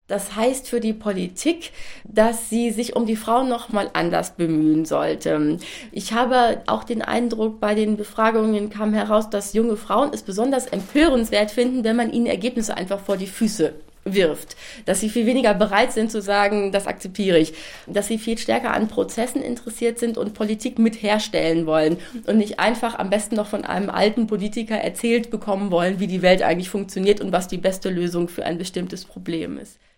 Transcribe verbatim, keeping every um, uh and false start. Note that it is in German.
Das heißt für die Politik, dass sie sich um die Frauen noch mal anders bemühen sollte. Ich habe auch den Eindruck, bei den Befragungen kam heraus, dass junge Frauen es besonders empörenswert finden, wenn man ihnen Ergebnisse einfach vor die Füße wirft, dass sie viel weniger bereit sind zu sagen, das akzeptiere ich, dass sie viel stärker an Prozessen interessiert sind und Politik mit herstellen wollen und nicht einfach am besten noch von einem alten Politiker erzählt bekommen wollen, wie die Welt eigentlich funktioniert und was die beste Lösung für ein bestimmtes Problem ist.